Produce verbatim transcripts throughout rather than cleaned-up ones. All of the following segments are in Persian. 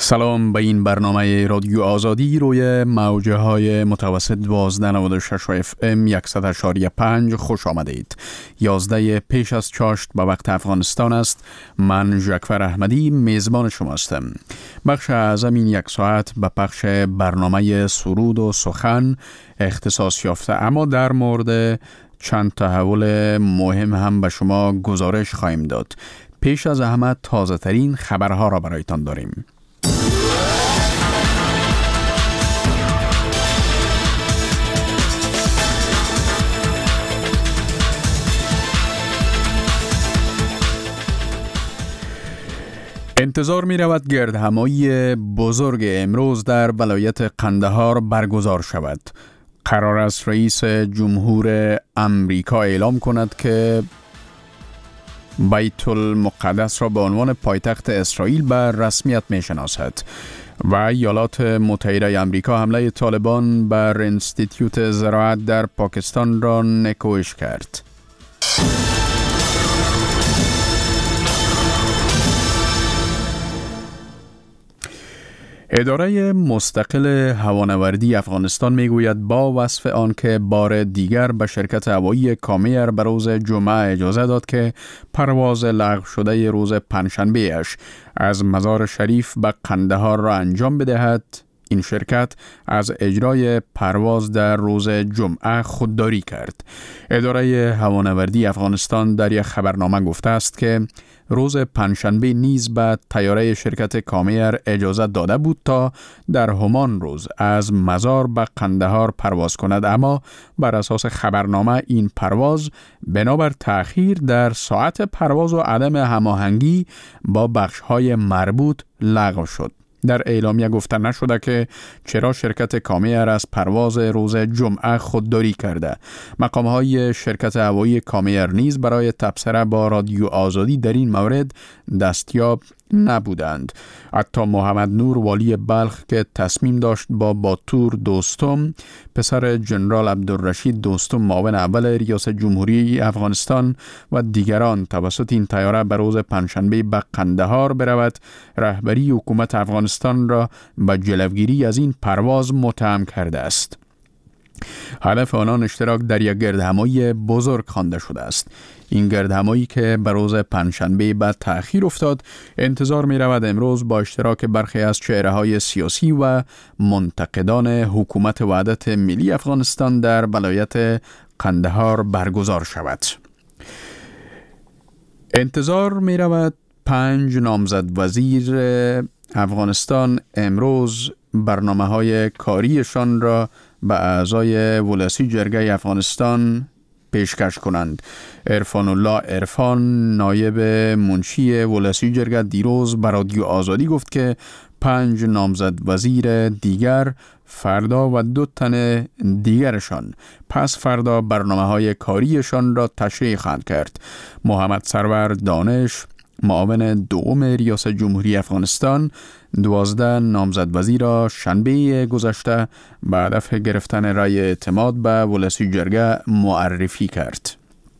سلام به این برنامه رادیو آزادی روی موجه های متوسط دوازده نود و شش اف ام صد و پنج خوش آمدید. یازده پیش از چاشت به وقت افغانستان است. من ژکفر احمدی میزبان شما هستم. بخش اعظم این یک ساعت به پخش برنامه سرود و سخن اختصاص یافته، اما در مورد چند تحول مهم هم به شما گزارش خواهیم داد. پیش از همه تازه ترین خبرها را برایتان داریم. انتظار می رود گردهمایی بزرگ امروز در ولایت قندهار برگزار شود. قرار است رئیس جمهور امریکا اعلام کند که بیت المقدس را به عنوان پایتخت اسرائیل به رسمیت می شناسد و ایالات متحده امریکا حمله طالبان بر انستیتیوت زراعت در پاکستان را نکوش کرد. اداره مستقل هوانوردی افغانستان میگوید با وصف آن که بار دیگر به شرکت هوایی کامیر به روز جمعه اجازه داد که پرواز لغو شده روز پنجشنبه اش از مزار شریف به قندهار را انجام بدهد، این شرکت از اجرای پرواز در روز جمعه خودداری کرد. اداره هوانوردی افغانستان در یک خبرنامه گفته است که روز پنجشنبه نیز به طیاره شرکت کامیر اجازه داده بود تا در همان روز از مزار به قندهار پرواز کند، اما بر اساس خبرنامه این پرواز بنابر تأخیر در ساعت پرواز و عدم هماهنگی با بخش‌های مربوط لغو شد. در اعلامیه گفته نشده که چرا شرکت کامیر از پرواز روز جمعه خودداری کرده. مقام‌های شرکت هوایی کامیر نیز برای تبصره با رادیو آزادی در این مورد دستیاب نبودند. حتی محمد نور والی بلخ که تصمیم داشت با باتور دوستم پسر جنرال عبدالرشید دوستم معاون اول ریاست جمهوری افغانستان و دیگران توسط این طیاره به روز پنجشنبه به قندهار برود، رهبری حکومت افغانستان را به جلوگیری از این پرواز متهم کرده است. هدف آنان اشتراک در یک گردهمایی بزرگ خوانده شده است. این گردهمایی که به روز پنجشنبه بعد تأخیر افتاد، انتظار می رود امروز با اشتراک برخی از چهره‌های سیاسی و منتقدان حکومت وحدت ملی افغانستان در ولایت قندهار برگزار شود. انتظار می رود پنج نامزد وزیر افغانستان امروز برنامه‌های کاریشان را به اعضای ولسی جرگه افغانستان پیشکش کنند. عرفان الله عرفان نایب منشی ولسی جرگه دیروز به رادیو آزادی گفت که پنج نامزد وزیر دیگر فردا و دو تن دیگرشان پس فردا برنامه‌های کاریشان را تشریح خواهند کرد. محمد سرور دانش معاون دوم ریاست جمهوری افغانستان دوازده نامزد وزیر را شنبه گذشته به هدف گرفتن رأی اعتماد به ولسی جرگه معرفی کرد.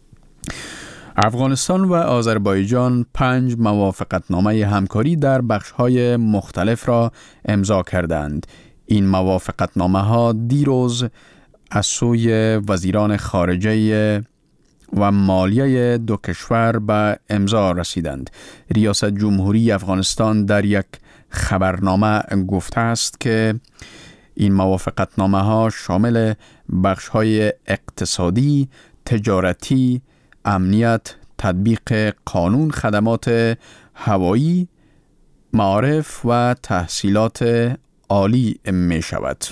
افغانستان و آذربایجان پنج موافقتنامه همکاری در بخش‌های مختلف را امضا کردند. این موافقتنامه ها دیروز از سوی وزیران خارجه و مالیه دو کشور به امضا رسیدند. ریاست جمهوری افغانستان در یک خبرنامه گفته است که این موافقتنامه ها شامل بخش های اقتصادی، تجارتی، امنیت، تطبیق قانون خدمات هوایی، معارف و تحصیلات عالی می شود.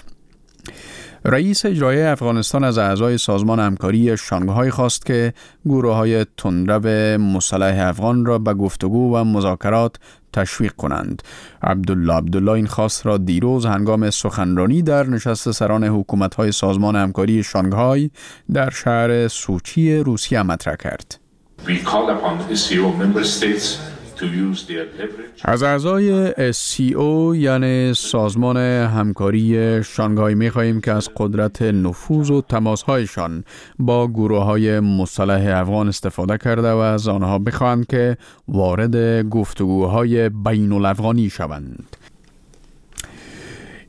رئیس اجرایی افغانستان از اعضای سازمان همکاری شانگهای خواست که گروه‌های تندرو مسلح افغان را به گفتگو و مذاکرات تشویق کنند. عبدالله عبدالله این خواست را دیروز هنگام سخنرانی در نشست سران حکومت‌های سازمان همکاری شانگهای در شهر سوچی روسیه مطرح کرد. We call upon the S C O member states از اعضای اس سی او یعنی سازمان همکاری شانگهای می خواهیم که از قدرت نفوذ و تماسهایشان با گروه‌های مسلح افغان استفاده کرده و از آنها بخواهند که وارد گفتگوهای بین الافغانی شوند.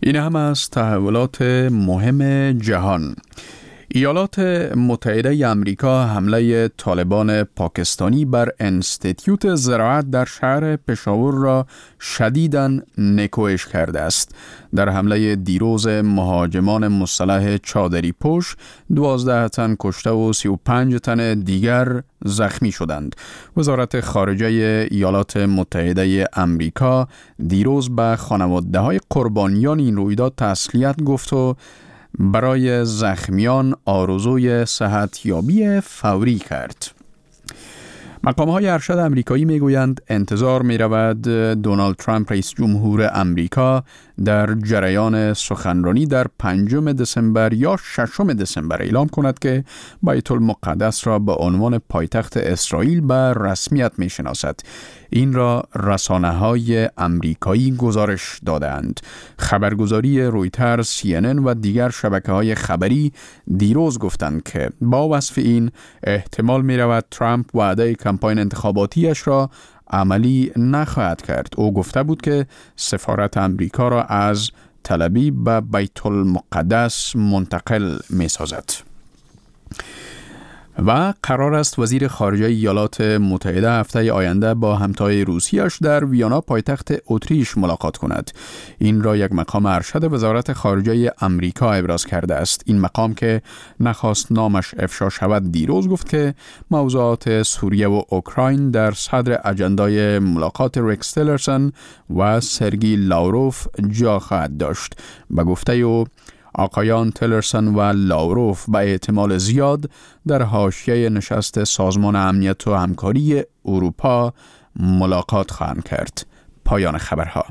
این هم از تحولات مهم جهان. ایالات متحده امریکا حمله طالبان پاکستانی بر انستیتیوت زراعت در شهر پشاور را شدیداً نکوهش کرده است. در حمله دیروز مهاجمان مسلح چادری پوش دوازده تن کشته و سی و پنج تن دیگر زخمی شدند. وزارت خارجه ایالات متحده امریکا دیروز به خانواده‌های قربانیان این رویداد تسلیت گفت و برای زخمیان آرزوی صحت یابی فوری کرد. مقام‌های ارشد امریکایی میگویند انتظار می‌رود دونالد ترامپ رئیس جمهور امریکا در جریان سخنرانی در پنجم دسامبر یا ششم دسامبر اعلام کند که بیت المقدس را به عنوان پایتخت اسرائیل به رسمیت می‌شناسد. این را رسانه‌های امریکایی گزارش دادند. خبرگزاری رویترز، سی ان ان و دیگر شبکه‌های خبری دیروز گفتند که با وصف این احتمال می‌رود ترامپ وعده کمپاین انتخاباتیش را عملی نخواهد کرد. او گفته بود که سفارت امریکا را از تل ابیب به بیت المقدس منتقل می‌سازد. و قرار است وزیر خارجه ایالات متحده هفته آینده با همتای روسیه‌اش در ویانا پایتخت اتریش ملاقات کند. این را یک مقام ارشد وزارت خارجه امریکا ابراز کرده است. این مقام که نخواست نامش افشا شود دیروز گفت که موضوعات سوریه و اوکراین در صدر اجندای ملاقات ریکس تیلرسون و سرگی لاوروف جا خواهد داشت. به گفته او آقایان تیلرسون و لاوروف به احتمال زیاد در حاشیه نشست سازمان امنیت و همکاری اروپا ملاقات خواهند کرد. پایان خبرها.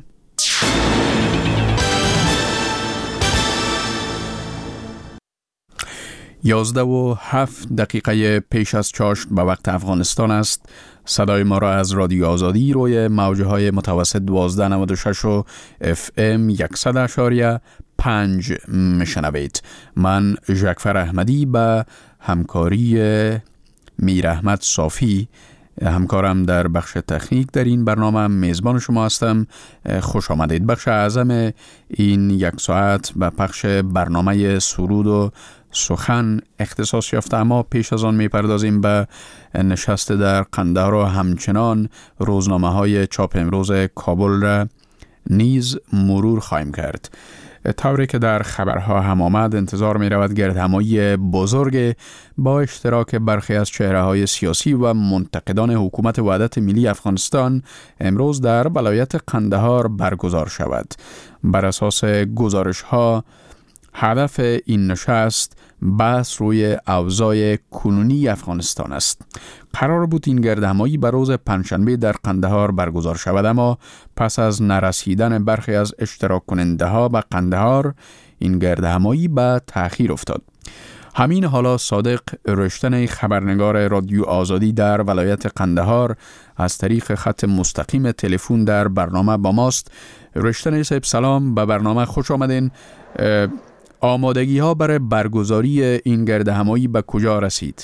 یازده و هفت دقیقه پیش از چاشت به وقت افغانستان است. صدای ما را از رادیو آزادی روی موجه های متوسط دوازده نود و شش و اف ام صد اشاریه پنج میشنوید. من ژکفر احمدی به همکاری میر احمد صافی همکارم در بخش تکنیک در این برنامه میزبان شما هستم. خوش آمدید. بخش اعظم این یک ساعت به پخش برنامه سرود و سخن اختصاص یافته، اما پیش از آن میپردازیم به نشست در قندهار و همچنان روزنامه های چاپ امروز کابل را نیز مرور خواهیم کرد. طوری که در خبرها هم آمد انتظار می رود گردهمایی بزرگ با اشتراک برخی از چهره های سیاسی و منتقدان حکومت وحدت ملی افغانستان امروز در ولایت قندهار برگزار شود. بر اساس گزارش ها هدف این نشست بحث روی اوضاع کنونی افغانستان است. قرار بود این گردهمایی بر روز پنجشنبه در قندهار برگزار شود، اما پس از نرسیدن برخی از اشتراک کننده ها به قندهار این گردهمایی به تأخیر افتاد. همین حالا صادق رشتن خبرنگار رادیو آزادی در ولایت قندهار از طریق خط مستقیم تلفن در برنامه با ماست. رشتن صاحب سلام، به برنامه خوش آمدین. آمادگی ها برای برگزاری این گردهمایی به کجا رسید؟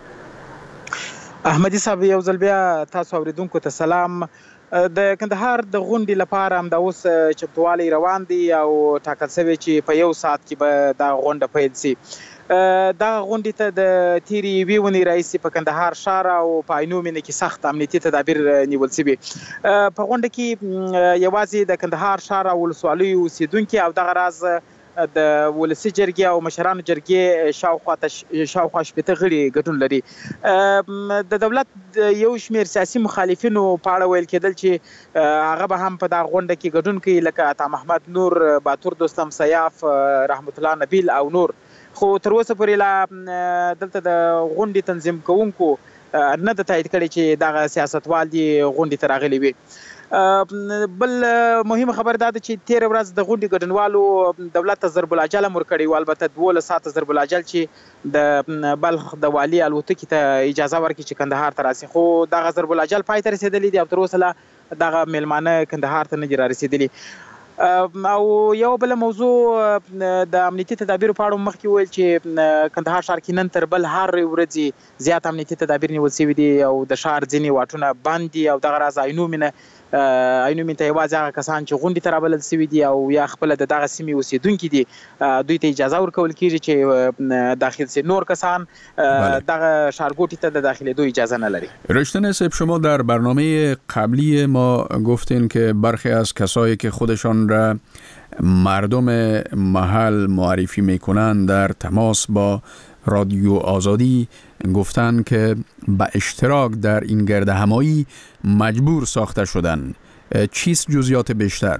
احمدی صاحب یو ځل بیا تاسو اوریدونکو ته سلام. د کندهار د غونډې لپاره هم د اوس چمتووالی روان دي او ټاکل شوی چې په یو ساعت کې به دا غونډه پیل شي. دا غونډې ته د تیرې یوې ونې راهیسې په کندهار ښار او په عینو مینه کې سخت امنیتي تدابیر نیول شوي. په غونډه کې یوازې د کندهار ښار او ولسوالیو اوسېدونکي او دغه راز د ولسي جرګې او مشرانو جرګې شاوخوا شاوخوا شپېته غړي ګډون لري. د دولت یو شمېر سیاسي مخالفینو په اړه ویل کېدل چې هغه به هم په دغه غونډه کې ګډون کوي، لکه عطا محمد نور، باتور دوستم سیاف، رحمت الله نبیل او نور. خو تر اوسه پورې لا دلته د غونډې تنظیم کوونکو نه د تایید کړي چې دغه سیاستوال دي غونډې ته راغلي وي. بل مهمه خبر دا ده چې تیر ورځ د غونډې ګډونوالو دولت ته ضرب الاجل امر کړی و، البته دولس ساعته ضرب الاجل چې د بلخ د والي الوتکې ته اجازه ورکړي چې کندهار ته راسي، خو دغه ضرب الاجل پای ته رسېدلی دی او تر اوسه لا دغه میلمانه کندهار ته نه دي رارسېدلي. او یو بل موضوع د امنیتي تدابیرو په اړه مخکې ویل چې کندهار ښار کې نن تر بل هر ورځې زیات امنیتي تدابیر نیول شوي دي او د ښار ځینې واټونه بند دي او دغه راز عینو مینه اینو من ته یوازې هغه کسان چې غونډې ته رابلل سوي دي او یا خپل د دغه سیمې اوسیدونکي دي دوی ته اجازه ورکول کیږي چې داخل سي. نور کسان دغه ښارګوټي ته د داخلېدو اجازه نه لري. رشتن صاحب، شما در برنامه قبلی ما گفتین که برخی از کسایی که خودشان را مردم محل معرفی میکنن در تماس با رادیو آزادی گفتن که با اشتراک در این گرد همایی مجبور ساخته شدن. چیست جزئیات بیشتر؟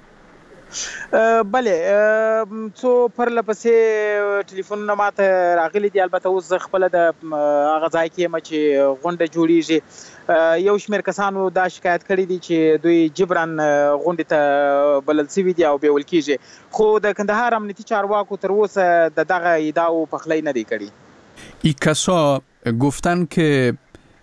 بله، څو پرلپسې ټلیفونونه ماته راغلي دي. البته اوس زه خپله د هغه ځای کې یم چې غونډه جوړیږي. یو شمېر کسانو دا شکایت کړی دي چې دوی جبران غونډې ته بلل سوي دي او بیول کیږي، خو د کندهار امنیتي چارواکو تر اوسه د دغه ادعاو پخلی نه دی کړی. این کسا گفتن که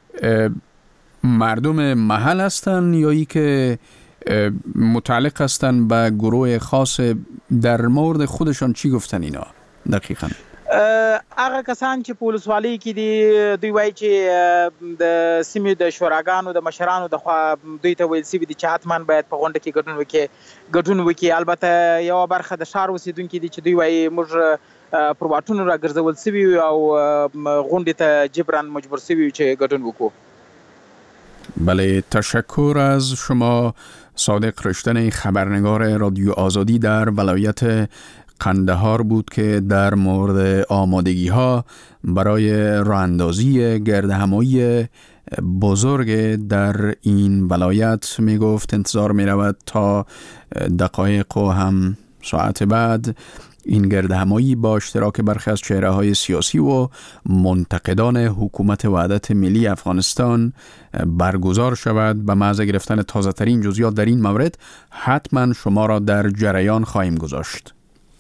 مردم محل هستن یا ای که متعلق هستن به گروه خاص؟ در مورد خودشان چی گفتن اینا دقیقاً؟ هغه کسان چې په ولسوالۍ کې دي دوی وایي چې د سیمې د شوراګانو د مشرانو د خوا دوی ته ویل سوي دي چې حتما باید په غونډه کې ګډون وکړي ګډون وکړي. البته یوه برخه د ښار اوسېدونکي دي چې دوی وایي موږ پر واټونو راګرځول سوي او غونډې ته جبران مجبور سوي چې ګډون وکړو. بله، تشکر از شما صادق رشتن، خبرنگار رادیو آزادی در ولایت قندهار بود که در مورد آمادگی ها برای راه اندازی گردهمایی بزرگ در این ولایت می گفت انتظار می رود تا دقایق و هم ساعت بعد این گردهمایی با اشتراک برخی از چهره های سیاسی و منتقدان حکومت وحدت ملی افغانستان برگزار شود. به محض گرفتن تازه ترین جزئیات در این مورد حتما شما را در جریان خواهیم گذاشت.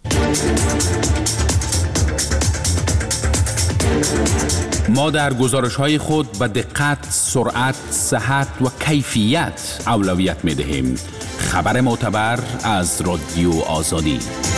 ما در گزارش‌های خود به دقت، سرعت، صحت و کیفیت اولویت می‌دهیم. خبر معتبر از رادیو آزادی.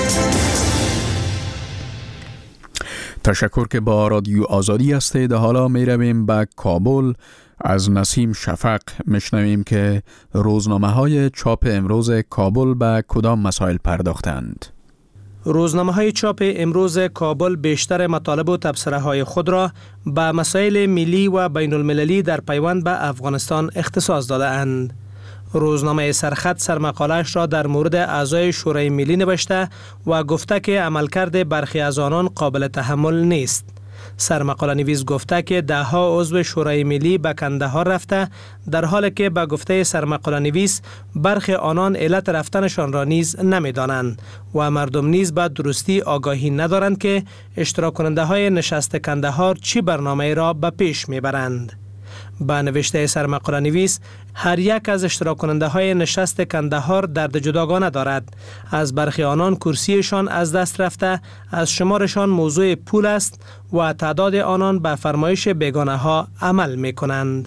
تشکر که با رادیو آزادی هستید. حالا می رویم به کابل. از نسیم شفق میشنویم که روزنامه های چاپ امروز کابل به کدام مسائل پرداختند. روزنامه های چاپ امروز کابل بیشتر مطالب و تبصره های خود را به مسائل ملی و بین المللی در پیوند به افغانستان اختصاص داده اند. روزنامه سرخط سرمقاله‌اش را در مورد اعضای شورای ملی نوشته و گفته که عملکرد برخی از آنان قابل تحمل نیست. سرمقاله نویس گفته که ده ها عضو شورای ملی به کندهار رفته، در حالی که به گفته سرمقاله نویس برخی آنان علت رفتنشان را نیز نمی‌دانند و مردم نیز به درستی آگاهی ندارند که اشتراک کننده های نشست کندهار چی برنامه را به پیش میبرند. با نوشته سرمقاله نویس، هر یک از اشتراک کننده های نشست کندهار درد جداگانه دارد. از برخی آنان کرسیشان از دست رفته، از شمارشان موضوع پول است و تعداد آنان به فرمایش بیگانه ها عمل می کنند.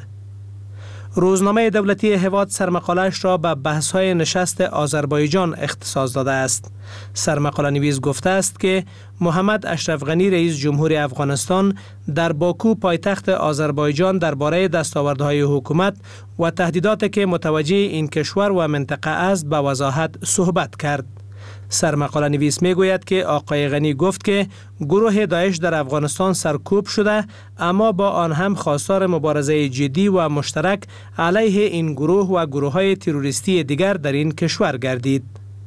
روزنامه دولتی هواد سرمقاله‌اش را به بحث‌های نشست آذربایجان اختصاص داده است. سرمقاله نویس گفته است که محمد اشرف غنی رئیس جمهور افغانستان در باکو پایتخت آذربایجان درباره دستاوردهای حکومت و تهدیداتی که متوجه این کشور و منطقه است به وضاحت صحبت کرد. سرمقاله نویس می گوید که آقای غنی گفت که گروه داعش در افغانستان سرکوب شده، اما با آن هم خواستار مبارزه جدی و مشترک علیه این گروه و گروه های تروریستی دیگر در این کشور گردید.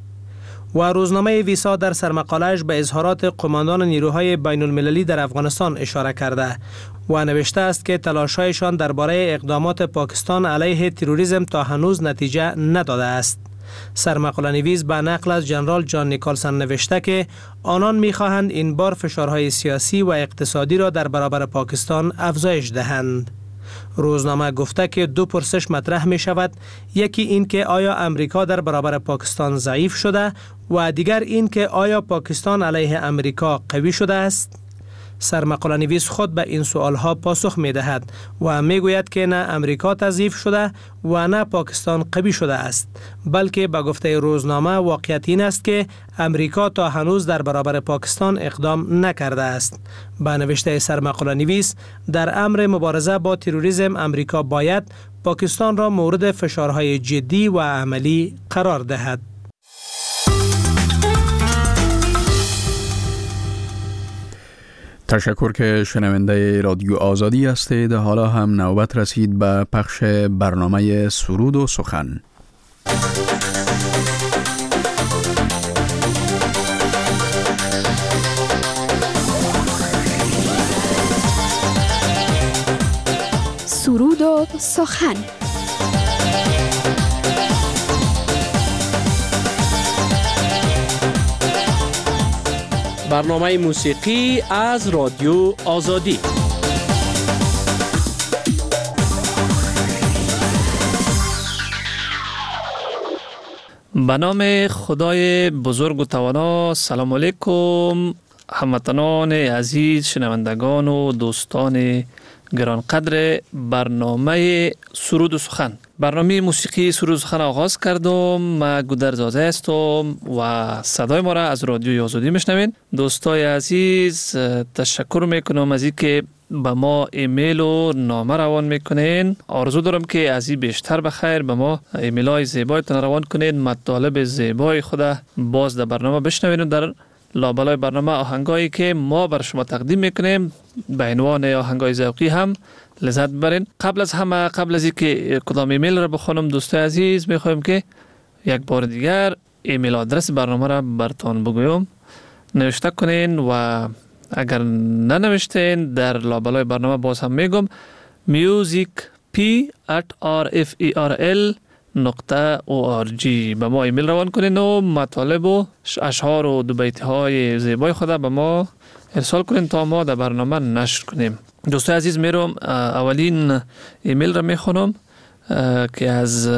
و روزنامه ویسا در سرمقاله‌اش به اظهارات قماندان نیروهای بین المللی در افغانستان اشاره کرده و نوشته است که تلاش‌هایشان درباره اقدامات پاکستان علیه تروریسم تا هنوز نتیجه نداده است. سرمقاله نویس به نقل از جنرال جان نیکلسن نوشته که آنان می‌خواهند این بار فشارهای سیاسی و اقتصادی را در برابر پاکستان افزایش دهند. روزنامه گفته که دو پرسش مطرح می شود، یکی این که آیا امریکا در برابر پاکستان ضعیف شده و دیگر این که آیا پاکستان علیه امریکا قوی شده است. سرمقاله نویس خود به این سوالها پاسخ می دهد و می گوید که نه امریکا تضعیف شده و نه پاکستان قوی شده است، بلکه به گفته روزنامه واقعیت این است که امریکا تا هنوز در برابر پاکستان اقدام نکرده است. به نوشته سرمقاله نویس، در امر مبارزه با تروریسم امریکا باید پاکستان را مورد فشارهای جدی و عملی قرار دهد. تشکر که شنونده رادیو آزادی هستید. حالا هم نوبت رسید به پخش برنامه سرود و سخن. سرود و سخن. برنامه موسیقی از رادیو آزادی. به نام خدای بزرگ و توانا. سلام علیکم هموطنان عزیز، شنوندگان و دوستان گرانقدر برنامه سرود و سخن. برنامه موسیقی سرود و سخن آغاز کردم. من گودرزاده هستم و صدای ما را از رادیوی آزادی میشنوین. دوستای عزیز، تشکر میکنم از اینکه به ما ایمیل و نامه روان میکنین. آرزو دارم که از این بیشتر بخیر به ما ایمیل های زیبایتان روان کنین، مطالب زیبای خود باز در برنامه بشنوین و در لابلای برنامه آهنگایی که ما بر شما تقدیم میکنیم به عنوان آهنگای ذوقی هم لذت ببرین. قبل از همه، قبل از اینکه کدام ایمیل را بخونم، دوستای عزیز میخوایم که یک بار دیگر ایمیل آدرس برنامه را براتون بگویم. نوشته کنین و اگر ننوشتین در لابلای برنامه باز هم میگم musicp at rferl نقطه او آر جی به ما ایمیل روان کنین و مطالب و اشعار و دو بیتی های زیبای خود به ما ارسال کنین تا ما در برنامه نشر کنیم. دوستای عزیز، میرم اولین ایمیل را میخونم که از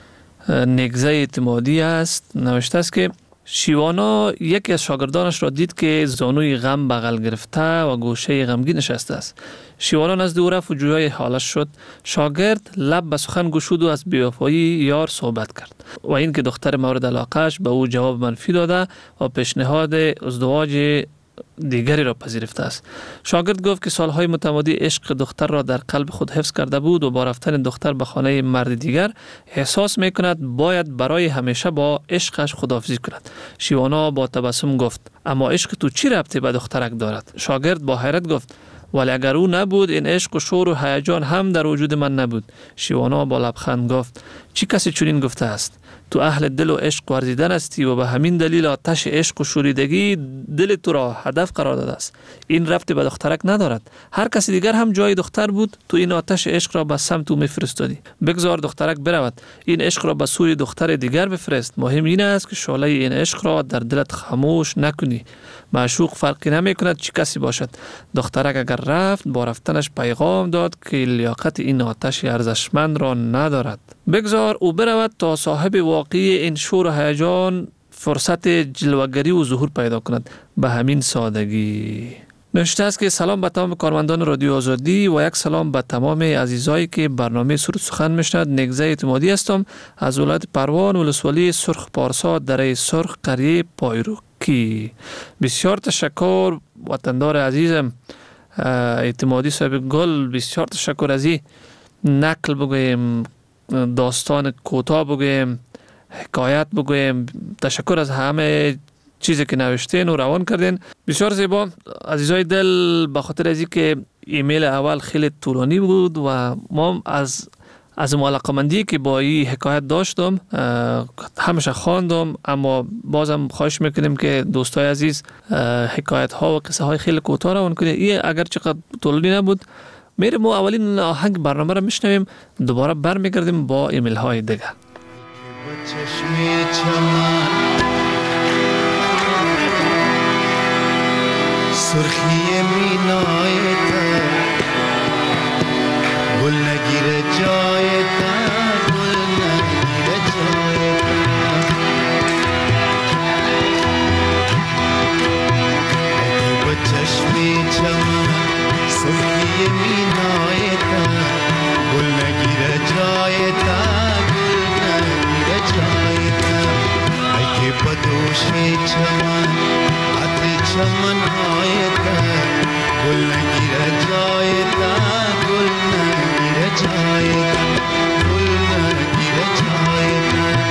نگزه اعتمادی است. نوشته است که شیوانا یکی از شاگردانش را دید که زانوی غم بغل گرفته و گوشه غمگین نشسته است. شیوانا نزد او رفت و جویای حالش شد. شاگرد لب به سخن گشود و از بی‌وفایی یار صحبت کرد و این که دختر مورد علاقهش به او جواب منفی داده و پیشنهاد ازدواج دیگری را پذیرفته است. شاگرد گفت که سالهای متمادی عشق دختر را در قلب خود حفظ کرده بود و با رفتن دختر به خانه مرد دیگر احساس می کند باید برای همیشه با عشقش خداحافظی کند. شیوانا با تبسم گفت اما عشق تو چی ربطی به دخترک دارد؟ شاگرد با حیرت گفت ولی اگر او نبود این عشق و شور و هیجان هم در وجود من نبود. شیوانا با لبخند گفت چی کسی چنین گفته است؟ تو اهل دل و عشق ورزیدن استی و به همین دلیل آتش عشق و شوریدگی دل تو را هدف قرار داده است. این ربطی به دخترک ندارد. هر کسی دیگر هم جای دختر بود، تو این آتش عشق را به سمت او میفرستادی. بگذار دخترک برود، این عشق را به سوی دختر دیگر بفرست. مهم این است که شعله این عشق را در دلت خاموش نکنی. معشوق فرقی نمی کند چی کسی باشد. دخترک اگر رفت، با رفتنش پیغام داد که لیاقت این آتش ارزشمند را ندارد. بگذار او برود تا صاحب واقعی این شور و هیجان فرصت جلوگری و ظهور پیدا کند. به همین سادگی. نوشته است که سلام به تمام کارمندان رادیو آزادی و یک سلام به تمام عزیزایی که برنامه سرود سخن میشنوند. نگزه اعتمادی هستم از ولایت پروان، ولسوالی سرخ پارسا، دره سرخ، قریه پایروکی. بسیار تشکر وطندار عزیزم اعتمادی صاحب گل. بسیار تشکر از این نقل بگویم، داستان کوتاه بگویم، حکایت بگویم. تشکر از همه چیزی که نوشتین و روان کردین. بسیار زیبا عزیزای دل. به خاطر از اینکه ایمیل اول خیلی طولانی بود و ما از از علاقه‌مندی که با این حکایت داشتم همیشه خواندم، اما بازم خواهش میکنیم که دوستای عزیز حکایت ها و قصه های خیلی کوتاه روان کنید. این اگر چقدر طولانی نبود. میریم و اولین آهنگ برنامه را میشنویم، دوباره برمیگردیم با ایمیل های دیگه. سرخی مینای تا گل نگیره جای تا، گل نگیره جای تا با چشمی چمن دوش چمن عطر چمن های تر گل نگیره جای تر گل نگیره جای تر گل نگیره جای تر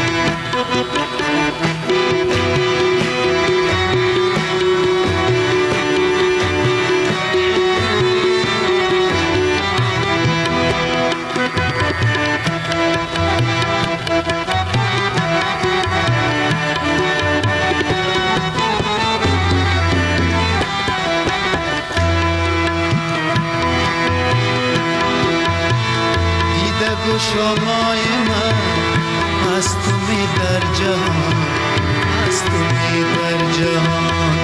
شمای من از تو می در جهان از تو می در جهان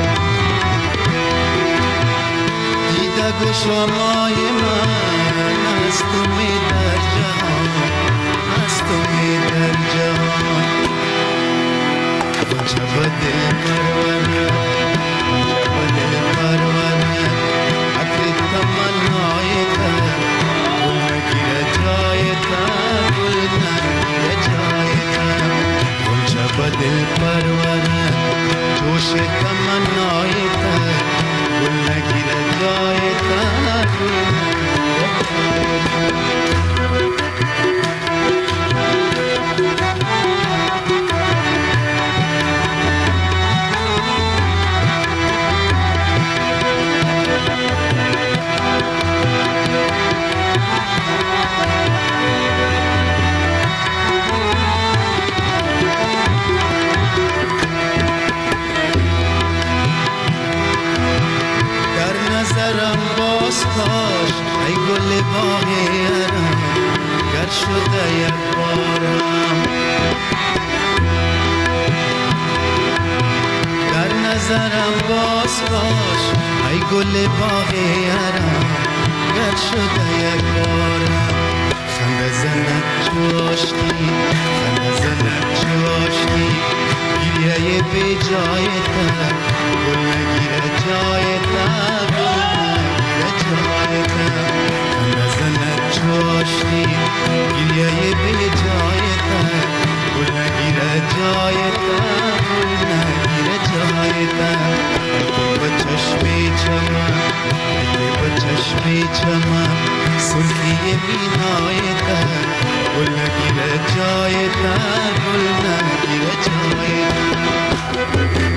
دیده گو شمای من از تو می در جهان از تو می در جهان کنچه با دل پرونه کنچه با دل پرونه عطر تمنای تر گل نگیره جای تر گل نگیره جای تر کنچه با دل پرونه جوش تمنای تر گل نگیره جای تر گل نگیره جای تر نظرم باز کاش ای گل باغ ارم گر شده یک بارم در نظرم باز کاش ای گل باغ ارم گر شده یک بارم خنده زند چاشتی خنده زند چاشتی گریه بی جای تر گل نگیره جای تر چاشتی گریه به جای تر گل نگیره جای تر گل نگیره جای تر ای با چشمی چمن ای با چشمی چمن سرخی بینای تر گل نگیره جای تر گل نگیره جای تر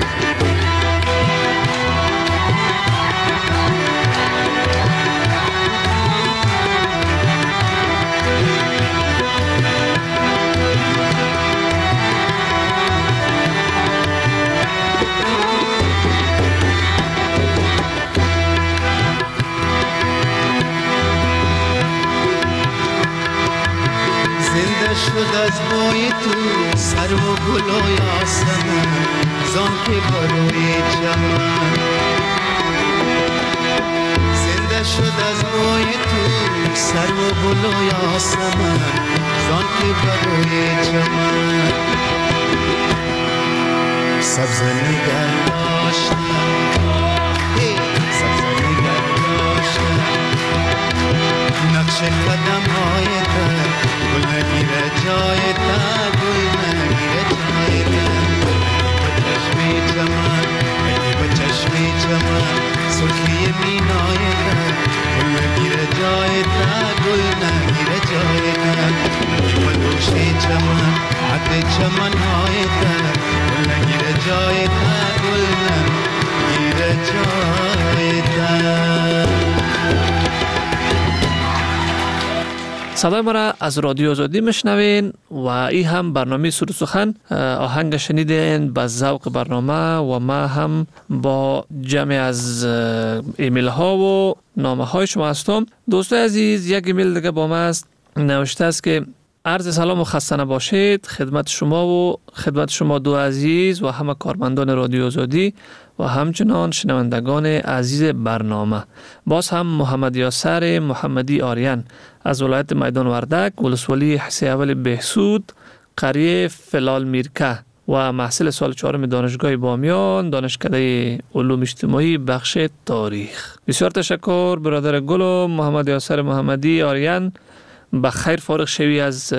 شد از بوی تو سر و گل و یاسمن زان که بروی چمن زنده شد از بوی تو سر و گل و یاسمن زان که بروی چمن سبز نگر داشتم سبز نگر داشتم نقش قدم های تر گل نگیره جای تر گل نگیره جای تر ای با چشمی چمن ای با چشمی چمن سرخی مینای تر گل نگیره جای تر گل نگیره جای تر ای با دوشی چمن عطر چمن های تر گل نگیره جای تر گل نگیره جای تر. صدای ما را از رادیو آزادی میشنوین و این هم برنامه سر و سخن. آهنگ شنیدین به ذوق برنامه و ما هم با جمع از ایمیل ها و نامه های شما هستم. دوستای عزیز، یک ایمیل دیگه با ما است، نوشته است که عرض سلام و خسته نباشید خدمت شما و خدمت شما دو عزیز و همه کارمندان رادیو آزادی و همچنان شنوندگان عزیز برنامه. باز هم محمد یاسر محمدی آریان از ولایت میدان وردک، ولسوالی حسی اول بهسود، قریه فلال میرکه و محصل سال چهارم دانشگاه بامیان، دانشکده علوم اجتماعی بخش تاریخ. بسیار تشکر برادر گل و محمد یاسر محمدی آریان. به خیر فارغ شوی از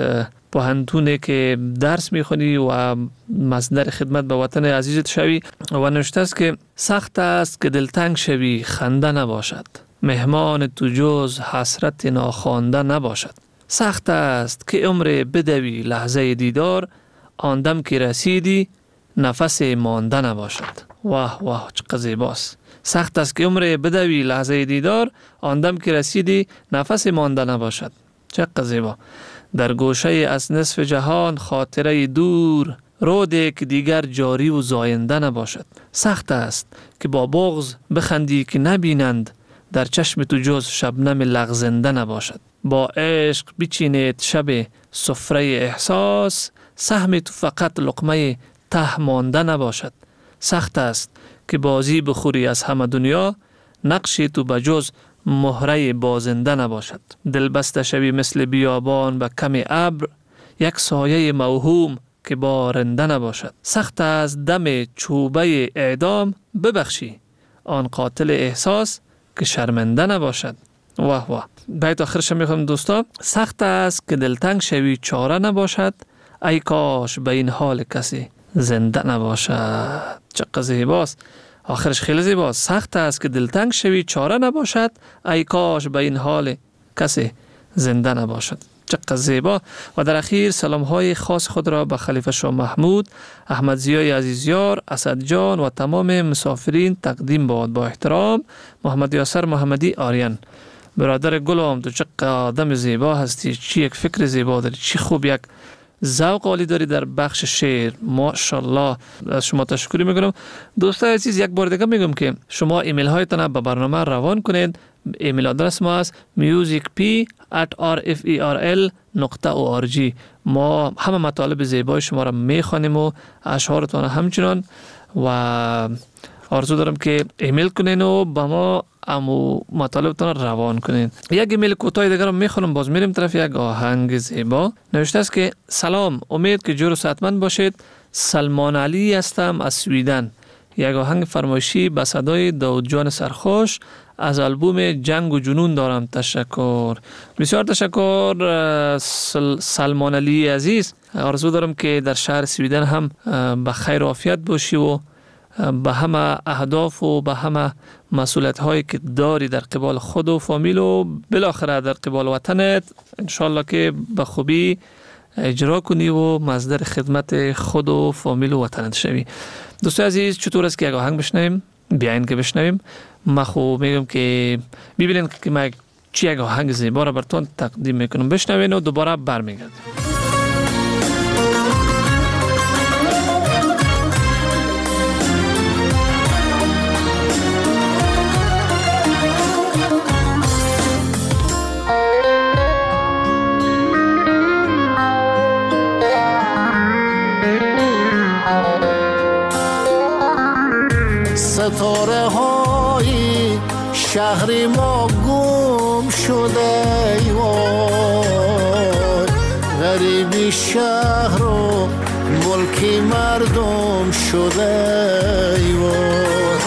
پوهنتونه که درس میخونی و مصدر خدمت به وطن عزیزت شوی و نوشته است که سخت است که دلتنگ شوی خنده نباشد، مهمان تو جز حسرت ناخوانده نباشد. سخت است که عمر بدوی لحظه دیدار، آندم که رسیدی نفس مانده نباشد. واه واه چقدر زیباست. سخت است که عمر بدوی لحظه دیدار، آندم که رسیدی نفس مانده نباشد. چقدر زیبا. در گوشه از نصف جهان خاطره دور، روده که دیگر جاری و زاینده نباشد. سخت است که با بغض بخندی که نبینند، در چشم تو جز شبنم لغزنده نباشد. با عشق بچینید شب سفره احساس، سهم تو فقط لقمه ته مانده نباشد. سخت است که بازی بخوری از همه دنیا، نقشی تو بجز مهره بازنده نباشد. دل بسته شوی مثل بیابان به کم ابر، یک سایه موهوم که بارنده نباشد. سخت از دم چوبه اعدام ببخشی، آن قاتل احساس که شرمنده نباشد. واه واه. بیت آخرش میخوام دوستا. سخت است که دلتنگ شوی چاره نباشد، ای کاش به این حال کسی زنده نباشد. چقدر زیباست. آخرش خیلی زیباست. سخت است که دلتنگ شوی چاره نباشد، ای کاش به این حال کسی زنده نباشد. چقدر زیبا. و در اخیر سلام های خاص خود را به خلیفه شاه محمود، احمد ضیای عزیزیار، اسد جان و تمام مسافرین تقدیم باد. با احترام، محمد یاسر محمدی آریان. برادر گلم، تو چقدر آدم زیبا هستی، چی یک فکر زیبا داری، چی خوب یک ذوق عالی داری در بخش شعر. ماشاءالله. از شما تشکر میکنم. دوستان عزیز، یک بار دیگه میگم که شما ایمیل هایتان به برنامه روان کنید. ایمیل آدرس ما است musicp at r f e r l نقطه او آر جی. ما همه مطالب زیبای شما را میخوانیم و اشعارتان همچنان، و آرزو دارم که ایمیل کنین و با ما امو مطالبتان را روان کنین. یک ایمیل کوتاه دیگر رو میخونم، باز میریم طرف یک آهنگ زیبا. نوشته است که سلام، امید که جور و صحتمند باشید. سلمان علی هستم از سویدن. یک آهنگ فرمایشی به صدای داود جان سرخوش از آلبوم جنگ و جنون دارم. تشکر، بسیار تشکر سل... سلمان علی عزیز. آرزو دارم که در شهر سویدن هم به خیر و عافیت باشی و به همه اهداف و به همه مسئولیت هایی که داری در قبال خود و فامیل و بالاخره در قبال وطنت، انشالله که به خوبی اجرا کنی و مصدر خدمت خود و فامیل و وطنت شوی. دوستان عزیز، چطور است که یک آهنگ بشنویم؟ بیاین که بشنویم. من خوب میگم که ببینین که من چی یک آهنگ زیبا را براتون تقدیم میکنم. بشنوین و دوباره برمیگردیم. ستاره های شهر ما گم شده، ای وای غریبی شهر و ملکی مردم شده، ای وای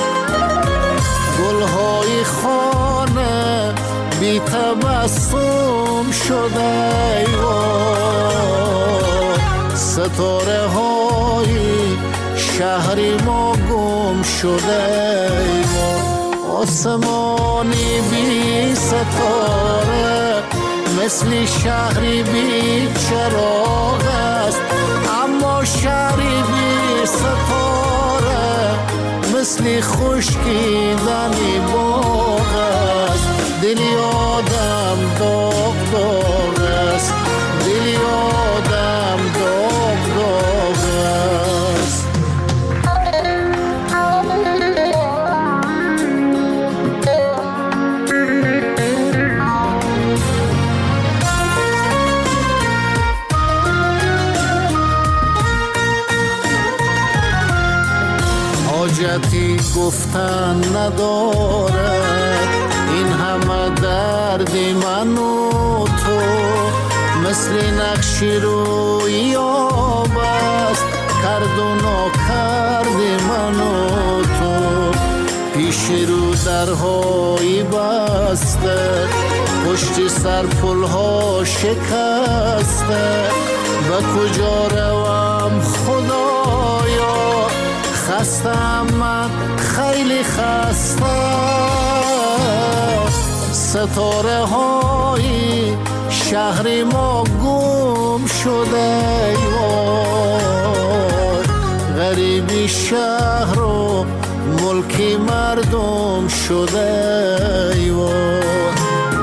گلهای خانه بی تبسم شده، ای وای ستاره های شهر ما گم شده، ای وای آسمانی بی ستاره مثل شهری بی چراغ است، اما شهری بی ستاره مثل خشکیدنی باغ است. دلی آدم داغ داغ است، دلی آدم داغ داغ است. حاجتی گفتن ندارد این همه درد من و تو، مثل نقشی روی آب است کرد و ناکرد من و تو. پیش رو درهایی بسته، پشت سر پلها شکسته، و کجا روم خدایا، خستم من خیلی خستم. ستاره های شهر ما گم شده، وای غریبی شهر و ملکی مردم شده، وای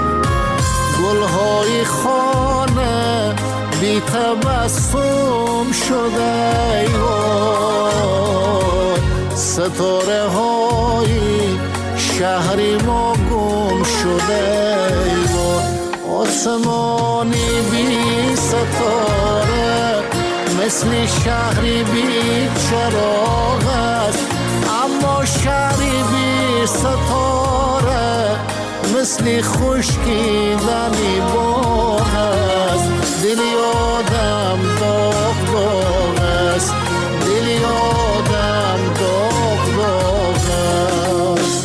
گلهای خانه بی تبسم شده، وای ستاره های شهری ما گم شده، وای آسمانی بی ستاره مثل شهری بی چراغ است، اما شهری بی ستاره مثل خشکیدنی باغ است. دلی آدم داغ داغ است، دلی آدم داغ داغ است.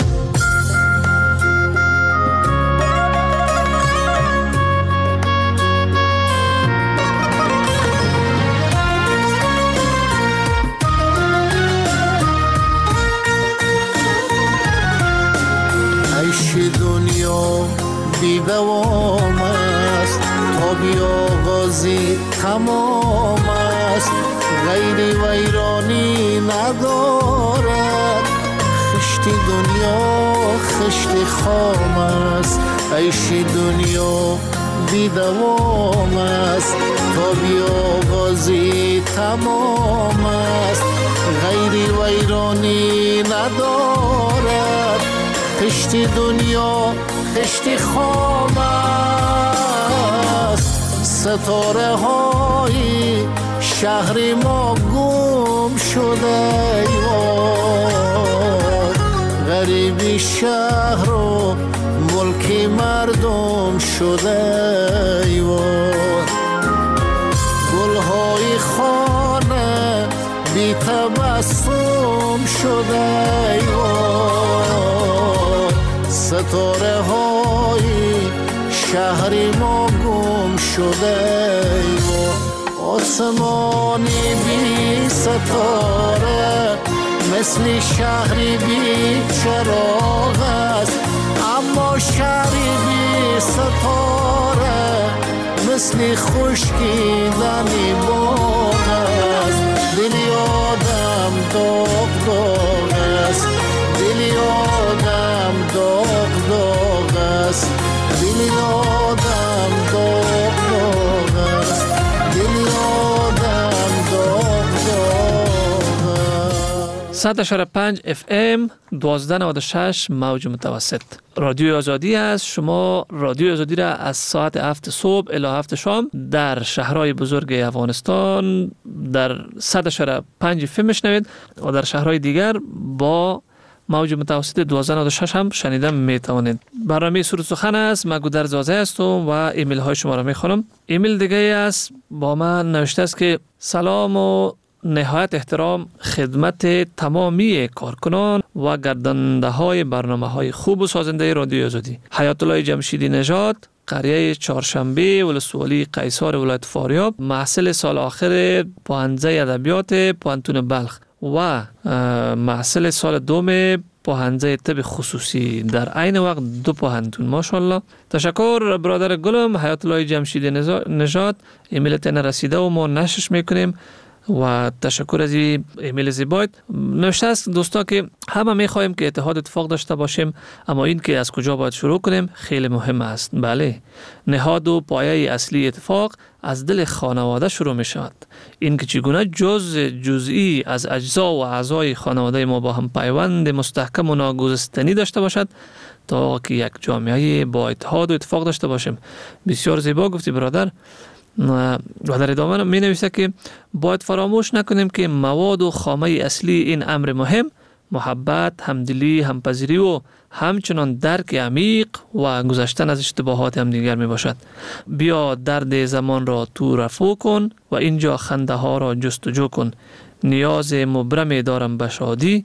دنیا بی دوام است، تا بی آغازی تمام است، غیری ویرانی ندارد. خشتی دنیا خشت خام است، عیشی دنیا بی دوام است، تا بی آغازی تمام است، غیری ویرانی ندارد. خشتی دنیا خشتی خام است، ستاره های شهر ما گم شده، وای غریبی شهر و ملکی مردم شده، وای گلهای خانه بی تبسم شده، وای ستاره های شهری ما گم شده، وای آسمانی بی ستاره مثل شهری بی چراغ است، اما شهری بی ستاره مثل خشکیدنی باغ است. دلی آدم داغ داغ است، دلی آدم داغ داغ است، دلی آدم داغ داغ است، دلی آدم داغ داغ است. صد و پنج اف ام دوازده نود و شش موج متوسط رادیو آزادی است. شما رادیو آزادی را از ساعت هفت صبح الی هفت شام در شهرهای بزرگ افغانستان در صد و پنج اف ام میشنوید و در شهرهای دیگر با موج متوسط دوازده نود و شش هم شنیدن میتوانید. برنامه سرود سخن است. من گودر زازه هستم و ایمیل های شما را میخوانم. ایمیل دیگه است با من نوشته است که سلام و نهایت احترام خدمت تمامی کارکنان و گرداننده های برنامه های خوب و سازنده رادیو آزادی. حیات الله جمشیدی نژاد، قریه چهارشنبه، ولسوالی قیصر، ولایت فاریاب، محصل سال آخر پوهنځی ادبیات پوهنتون بلخ و محصل سال دوم پوهنځی طب خصوصی در عین وقت دو پوهنتون. ماشاءالله. تشکر برادر گلم حیات الله جمشیدی نژاد. ایمیلت نرسیده و ما نشرش میکنیم و تشکر از این ایمیل زیبایت. نوشته است دوستا که همه میخوایم که اتحاد اتفاق داشته باشیم، اما این که از کجا باید شروع کنیم خیلی مهم است. بله، نهاد و پایه اصلی اتفاق از دل خانواده شروع می شود. این که چگونه جز جزئی از اجزا و اعضای خانواده ما با هم پیوند مستحکم و ناگسستنی داشته باشد تا که یک جامعه با اتحاد و اتفاق داشته باشیم. بسیار زیبا گفتی برادر. و در ادامه می نویسه که باید فراموش نکنیم که مواد و خامه اصلی این امر مهم محبت، همدلی، همپذیری و همچنان درک عمیق و گذشتن از اشتباهات همدیگر می باشد. بیا درد زمان را تو رفو کن و اینجا خنده ها را جستجو کن. نیاز مبرم دارم به شادی،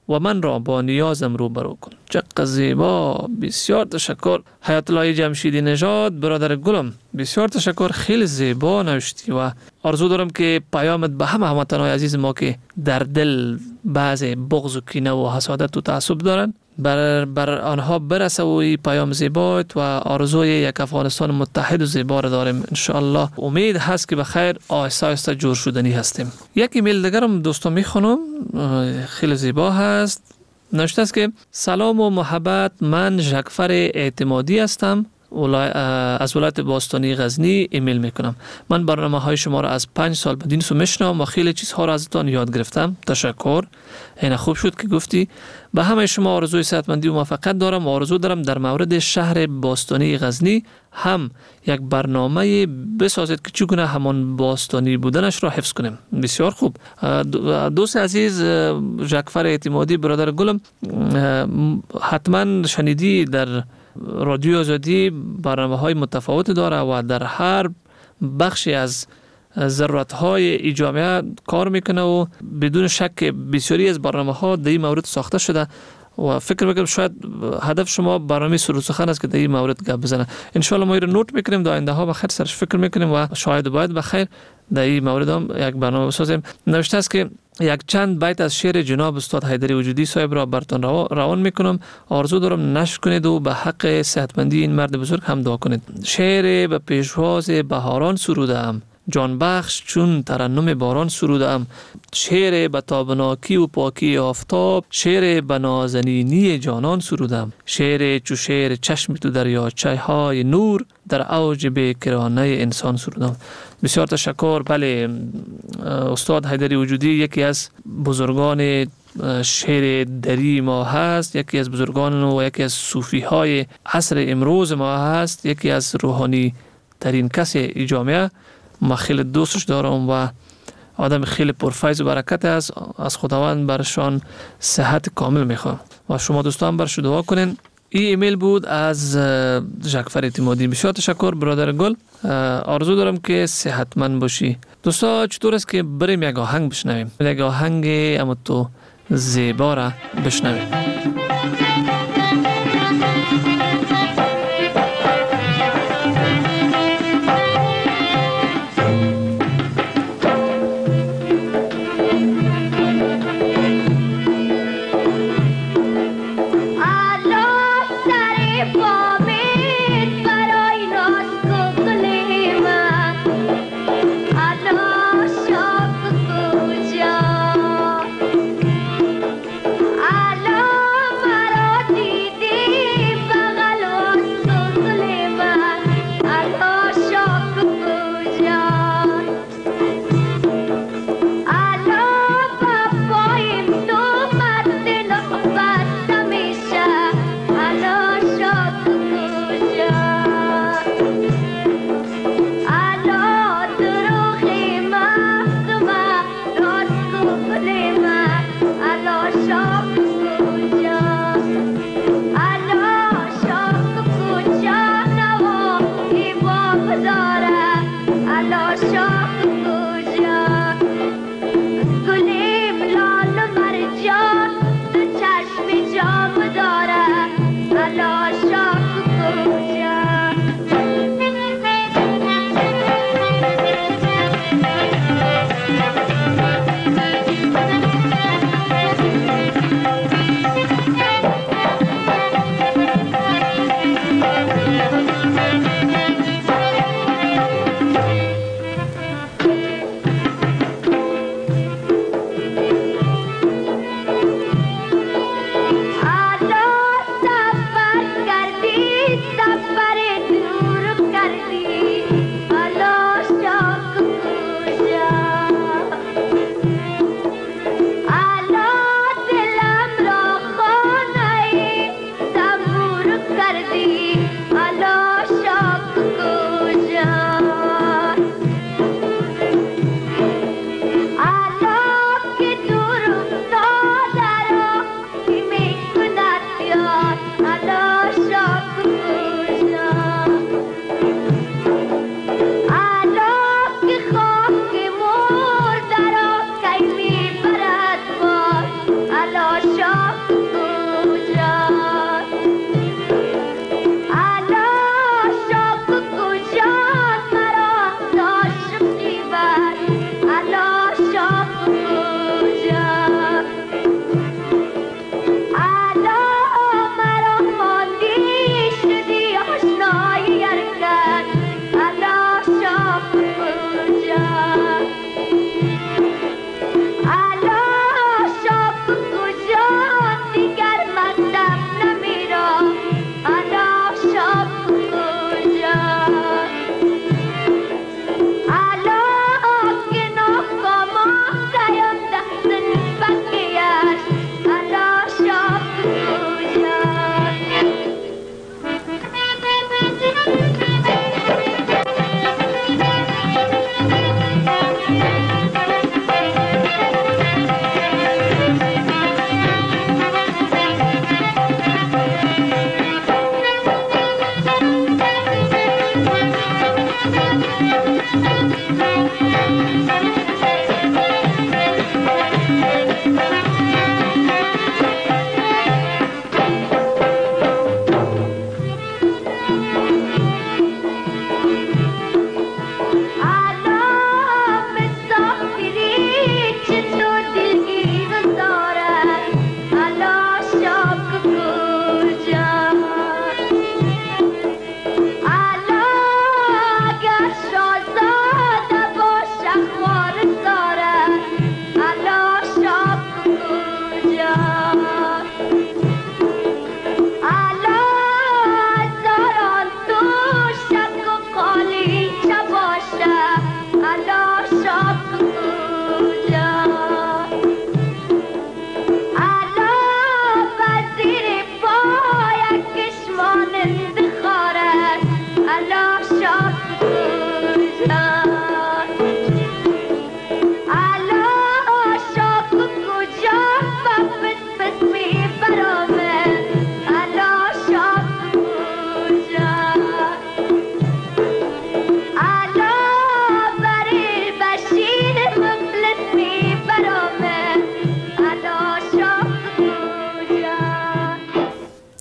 و من را با نیازم روبرو کن. چقدر زیبا. بسیار تشکر حیات الله جمشیدی نژاد برادر گلم، بسیار تشکر، خیلی زیبا نوشتی و آرزو دارم که پیامت به همه هموطنان عزیز ما که در دل بعض بغض و کینه و حسادت و تعصب دارن بر, بر آنها برسه و این پیام زیبایت و آرزوی یک افغانستان متحد و زیبا را داریم انشاءالله. امید هست که به خیر آهسته آهسته جور شدنی هستیم. یک ایمیل دیگرم دوستان میخونم، خیلی زیبا هست. نوشته است که سلام و محبت، من ژکفر اعتمادی هستم از ولایت باستانی غزنی ایمیل میکنم. من برنامه های شما را از پنج سال بدین سو میشنم و خیلی چیزها را ازتان یاد گرفتم. تشکر. این خوب شد که گفتی. به همه شما آرزوی صحتمندی و موفقیت دارم و آرزو دارم در مورد شهر باستانی غزنی هم یک برنامه بسازید که چگونه همان باستانی بودنش را حفظ کنیم. بسیار خوب. دوست عزیز ژکفر اعتمادی برادر گلم، حتما شنیدی در رادیو آزادی برنامه‌های متفاوت داره و در هر بخشی از ضرورت‌های ای جامعه کار میکنه و بدون شک بسیاری از برنامه‌ها در این مورد ساخته شده و فکر میکنم شاید هدف شما برنامه سرود سخن است که در این مورد گپ بزنه. ان شاء الله ما رو نوت میکنیم، در آینده ها بخیر سرش فکر میکنیم و شاید باید بخیر در این مورد هم یک برنامه بسازیم. نوشته است که یک چند بیت از شعر جناب استاد حیدری وجودی صاحب را براتون روان میکنم. آرزو دارم نشر کنید و به حق صحتمندی این مرد بزرگ هم دعا کنید. شعر به پیشواز بهاران سرودم، جان بخش چون ترنم باران سرودم. شعر به تابناکی و پاکی آفتاب، شعر به نازنینی جانان سرودم. شعر چو شعر چشم تو دریاچه های نور، در اوج بیکرانه انسان سرودم. بسیار تشکر. بله، استاد حیدری وجودی یکی از بزرگان شعر دری ما هست، یکی از بزرگان و یکی از صوفی های عصر امروز ما هست، یکی از روحانی ترین کسی ای جامعه. ما خیلی دوستش دارم و آدم خیلی پرفیض و برکت است. از خداوند برشان صحت کامل میخوام و شما دوستان برش دعا کنین. این ایمیل بود از ژکفر اعتمادی. بسیار تشکر برادر گل. آرزو دارم که صحتمند باشی. دوستا چطور است که بریم یک آهنگ بشنویم، یک آهنگ اما تو زیبا را بشنویم. I love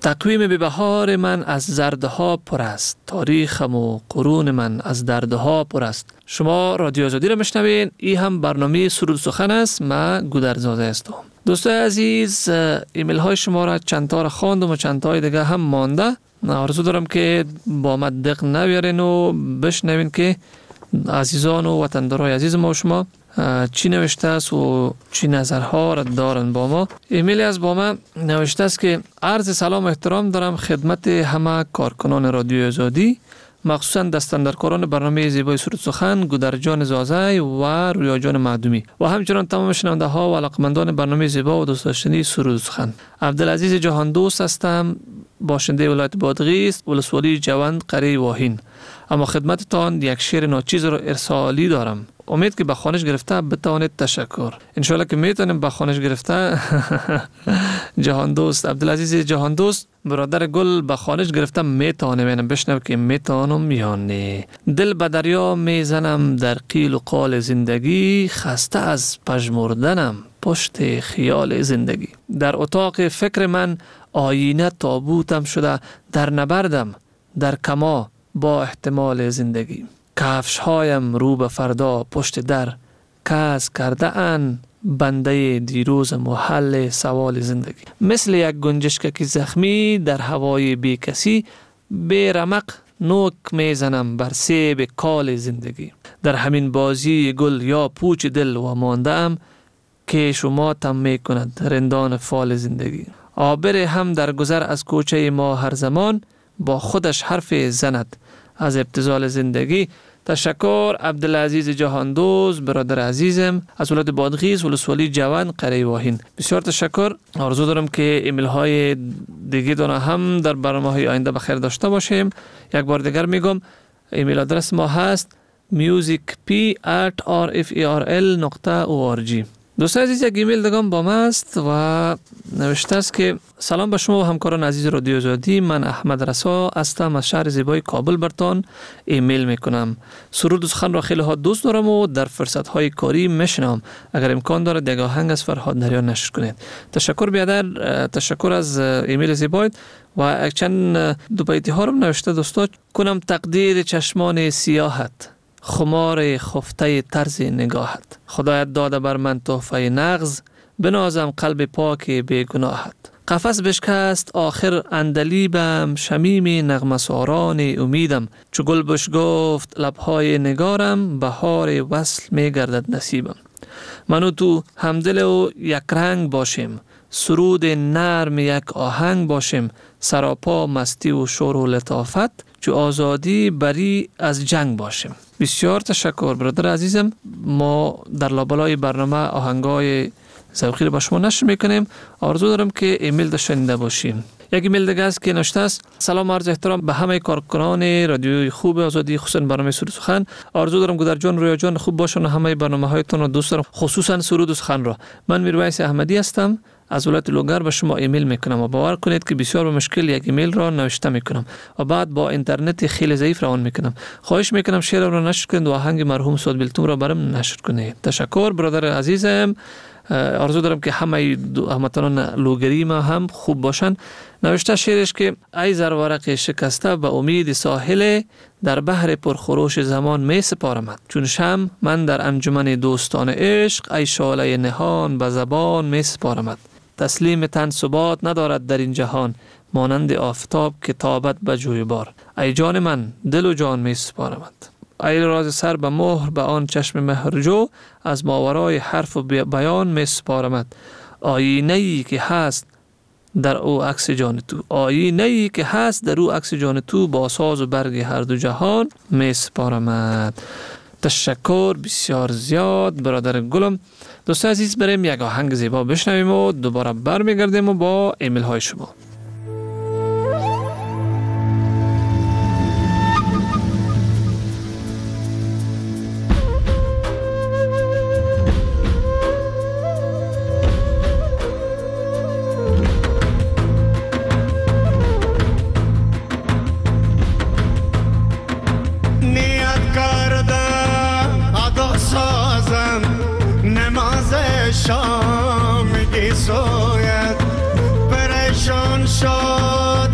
تقویم بهبهار من از زردها پر است، تاریخم و قرون من از دردها پر است. شما رادیو آزادی را میشنوین. این هم برنامه سرود سخن است. من گودرزاده هستم. دوستای عزیز، ایمیل های شما را چند تا را خواندم و چند تای دیگه هم مانده. آرزو دارم که با من دق نویارین و بشنوین که عزیزان و وطندارای عزیز ما و شما چی نوشته است و چی نظرها را دارن با ما. ایمیلی از با ما نوشته است که عرض سلام و احترام دارم خدمت همه کارکنان رادیو آزادی، مخصوصا دستاندرکاران برنامه زیبای سرود سخن گودرجان زازای و رویا جان معدومی و همچنان تمام شنونده ها و علاقمندان برنامه زیبا و دوست داشتنی سرود سخن. عبدالعزیز جهان دوست هستم، باشنده ولایت بادغیس، ولسوالی جوند، قریه واهین. اما خدمتتان یک شعر ناچیز را ارسالی دارم. امید که به خوانش گرفته بتوانید تشکر. انشالله که میتونیم به خوانش گرفته. جهان دوست عبدالعزیز جهان دوست برادر گل به خوانش گرفته میتونم. بشنو که میتونم یا نه. دل به دریا میزنم در قیل و قال زندگی، خسته از پژمردنم پشت خیال زندگی. در اتاق فکر من آینه تابوتم شده، در نبردم در کما با احتمال زندگی. کفش هایم رو به فردا پشت در، کس کرده ان بنده دیروزم و حل سوال زندگی. مثل یک گنجشک زخمی در هوای بی کسی، بی رمق نوک میزنم بر سیب کال زندگی. در همین بازی گل یا پوچ دل و مانده ام، که شما تم می کند رندان فال زندگی. آبر هم در گذر از کوچه ما هر زمان، با خودش حرف زند از ابتذال زندگی. تشکر عبدالعزیز جهان دوست برادر عزیزم از ولایت بادغیس، ولسوالی جوند، قریه واهین. بسیار تشکر. آرزو دارم که ایمیل های دیگه دونه هم در برنامه های آینده بخیر داشته باشیم. یک بار دیگر میگم ایمیل آدرس ما هست musicp at rferl نقطه org. دوستان عزیز، یک ایمیل دگم با ما است و نوشته است که سلام به شما و همکاران عزیز رادیو آزادی. من احمد رسا هستم، از شهر زیبای کابل برتان ایمیل میکنم. سرود و سخن را خیلی ها دوست دارم و در فرصت های کاری میشنم. اگر امکان داره یک آهنگ از فرهاد نریان نشر کنید. تشکر بیادر، تشکر از ایمیل زیبایت. و چند دو بیتی ها رو نوشته دوستا. کنم تقدیر چشمان سیاحت، خمار خفته طرز نگاهت. خدایت داده بر من تحفه نغز، بنازم قلب پاک بیگناهت. قفس بشکست آخر اندلیبم، شمیم نغمه ساران امیدم. چو گل بش گفت لبهای نگارم، بهار وصل می گردد نصیبم. منو تو همدل و یک رنگ باشیم، سرود نرم یک آهنگ باشیم. سراپا مستی و شور و لطافت، چو آزادی بری از جنگ باشیم. بسیار تشکر برادر عزیزم. ما در لابلای برنامه آهنگای ذوقی رو با شما نشر میکنیم. آرزو دارم که ایمیل داشته شنیده باشیم. یک ایمیل دیگه است که نوشته است سلام عرض احترام به همه کارکنان رادیوی خوب آزادی، خصوصا برنامه سرود سخن. آرزو دارم گودر جان، رویا جان خوب باشن و همه برنامه هایتون رو دوست دارم، خصوصا سرود سخن را. من میرویس احمدی هستم، از ولایت لوگر به شما ایمیل میکنم و باور کنید که بسیار به مشکل یک ایمیل را نوشته میکنم و بعد با اینترنت خیلی ضعیف روان میکنم. خواهش میکنم شعر را نشر کنید و آهنگ مرحوم سعد بیلتون را برام نشر کنید. تشکر برادر عزیزم. آرزو دارم که همه هموطنان لوگری ما هم خوب باشن. نوشته شعرش که ای زرورق شکسته به امید ساحل، در بحر پرخروش زمان می سپارمت. چون شم من در انجمن دوستان عشق، ای شعله نهان به زبان می سپارمت. تسلیم تن ثبات ندارد در این جهان، مانند آفتاب که تابد به جویبار. ای جان من دل و جان می سپارمت. ای راز سر به مهر به آن چشم مهرجو، از ماورای حرف و بیان می سپارمت. آینه‌ای که هست در او عکس جان تو، آینه‌ای که هست در او عکس جان تو، با ساز و برگ هر دو جهان می سپارمت. تشکر بسیار زیاد برادر گلم. دوستان عزیز، بریم یک آهنگ زیبا بشنویم و دوباره برمیگردیم و با ایمیل های شما. شام گی سوید پریشان شد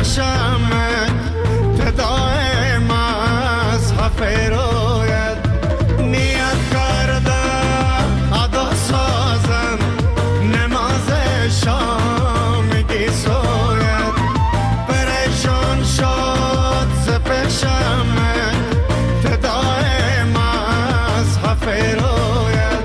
شمع تدای مذهب رویت نیت کرده ادا سازم نماز شامگی سویت پریشان شد ز پیشم تدای مذهب رویت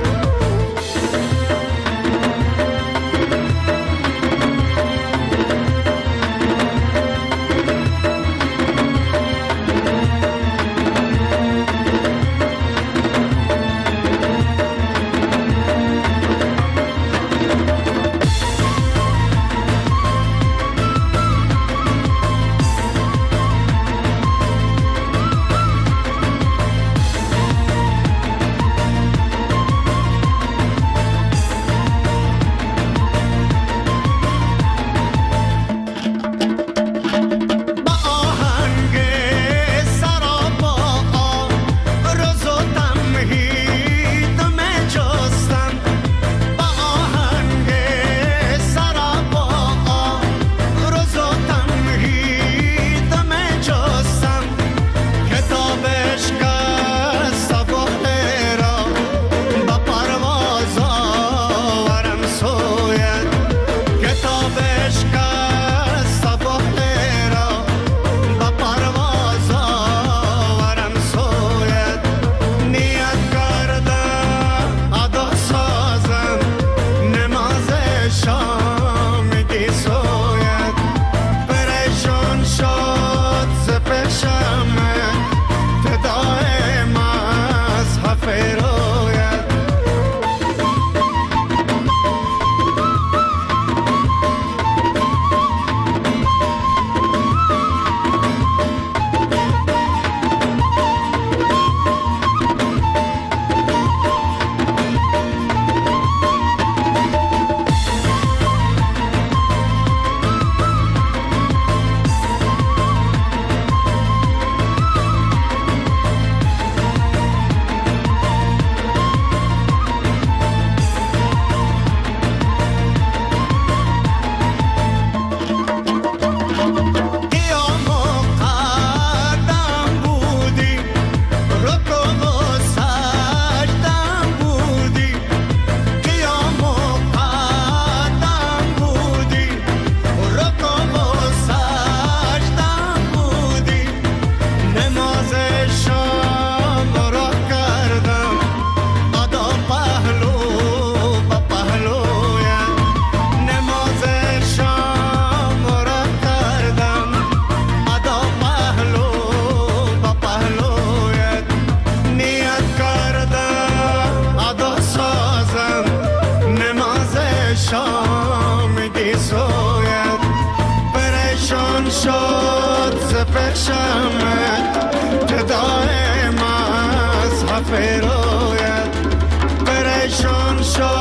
پریشان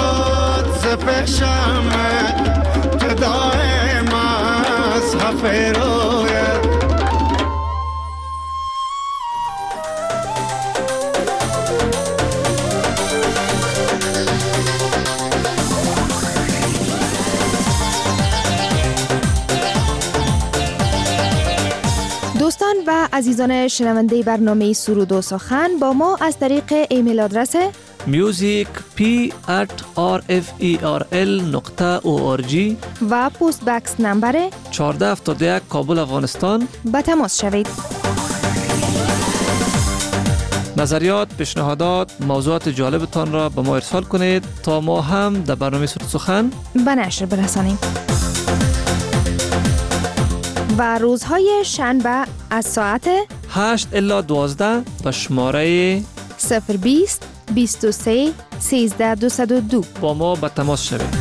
شد ز پیشم تدای مذهب رویت دوستان و عزیزان شنونده برنامه سرود و سخن با ما از طریق ایمیل آدرس music p at r f e r l نقطه او آر جی و پست بکس نمبر چهارده هفتاد و یک کابل افغانستان به تماس شوید. نظریات، پیشنهادات، موضوعات جالبتان را به ما ارسال کنید تا ما هم در برنامه سرود سخن به نشر برسانیم. و روزهای شنبه از ساعت هشت الی دوازده به شماره صفر بیست بیست و سه سیزده دویست و دو با ما به تماس شوید.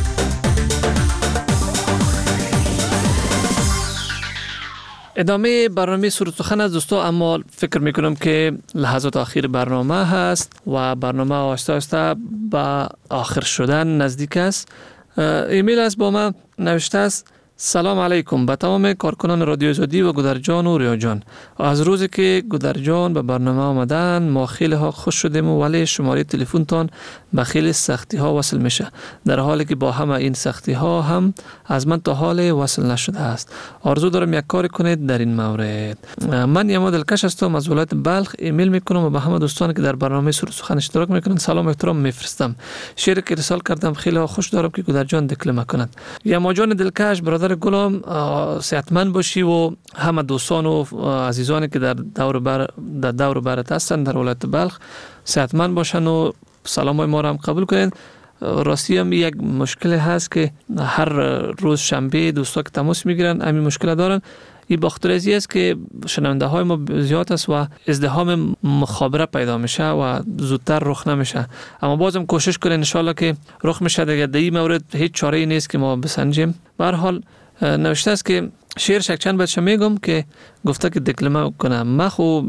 ادامه برنامه سرود سخن از دوستا، اما فکر میکنم که لحظات آخر برنامه هست و برنامه آهسته آهسته به آخر شدن نزدیک است. ایمیل از با من نوشته است سلام علیکم به تمام کارکنان رادیو آزادی و گودرجان و ریاجان. از روزی که گودرجان به برنامه آمدن ما خیلی ها خوش شدیم ولی شماره تلفن تان به خیلی سختی ها وصل میشه، در حالی که با همه این سختی ها هم از من تا حال وصل نشده است. آرزو دارم یک کار کنید در این مورد. من یما دلکش هستم از ولایت بلخ. ایمیل میکنم و به همه دوستان که در برنامه سرود سخن اشتراک میکنن سلام و احترام میفرستم. شعر که ارسال کردم خیلی ها خوش دارم که گودرجان دکلمه کند. یما جان دلکش برادر گلم، صحتمند باشی و همه دوستان و عزیزانی که در دور بر در دور برت هستند در ولایت بلخ صحتمند باشن و سلامای ما را هم قبول کنین. راستی هم یک مشکل هست که هر روز شنبه دوستا که تماس میگیرن همین مشکل دارن. این بخاطر است که شنونده های ما زیاد است و ازدحام مخابره پیدا میشه و زودتر رخ نمیشه، اما بازم کوشش کنین ان شاء الله که رخ میشه. دیگه در این مورد هیچ چاره ای نیست که ما بسنجیم. به هر حال نوشته است که شعر شک چند بچه میگم که گفته که دکلمه کنم. من خو